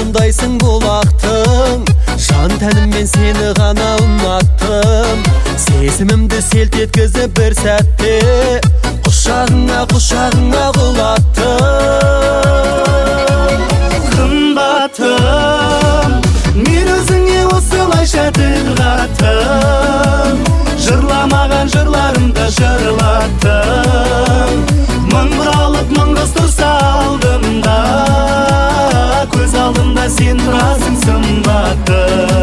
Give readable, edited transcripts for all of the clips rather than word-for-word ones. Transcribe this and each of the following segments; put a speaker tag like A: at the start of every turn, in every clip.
A: суындайсың бұлақтың, жан тәніммен сені ғана ұнаттым. Сезімімді селт еткізіп бір сәтте құшағыңа құлаттым. Қымбатым, мен өзіңе осылайша тіл қаттым, жырламаған жырларымды жырлаттым. Мың бұралып мың қыз тұрса алдымда, көз алдымда сен тұрасың сымбатты.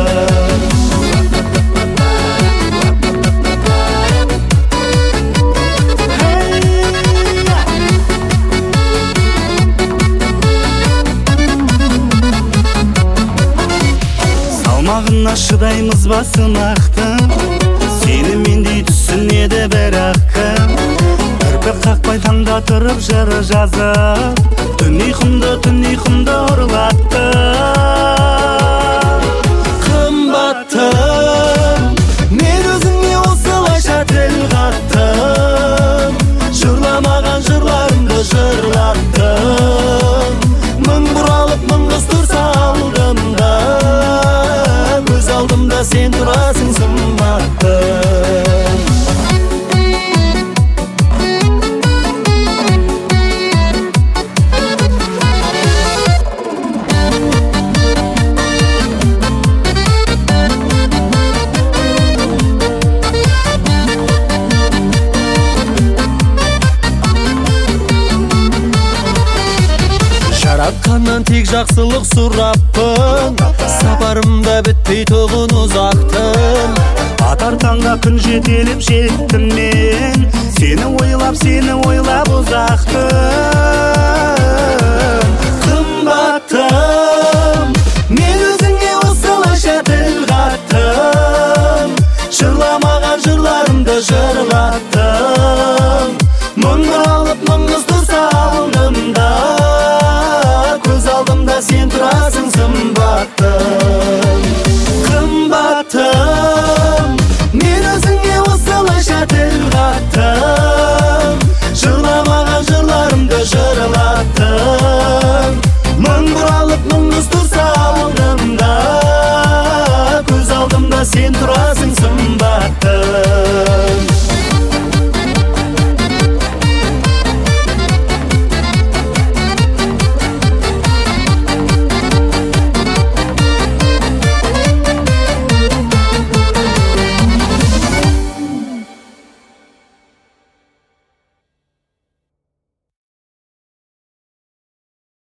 A: Салмағына шыдаймыз ба сынақтың, сені мендей түсінеді бірақ кім? Кірпік қақпай таңда тұрып жыры жазып, түн ұйқымды ұрлатты. Қымбаттым, мен өзіңе осылайша тіл қаттым, жырламаған жырларымды жырлаттым. Мың бұралып мың қыз тұрса алдымда, көз алдымда сен тұрасың сымбатты. Жаратқаннан тек жақсылық сұраппын, сапарымда бітпей тоғын ұзақтым. Атар таңда күн жетеліп жеттім мен, сені ойлап ұзақтым. Қымбаттым, мен өзіңе осылайша тіл қаттым, жырлама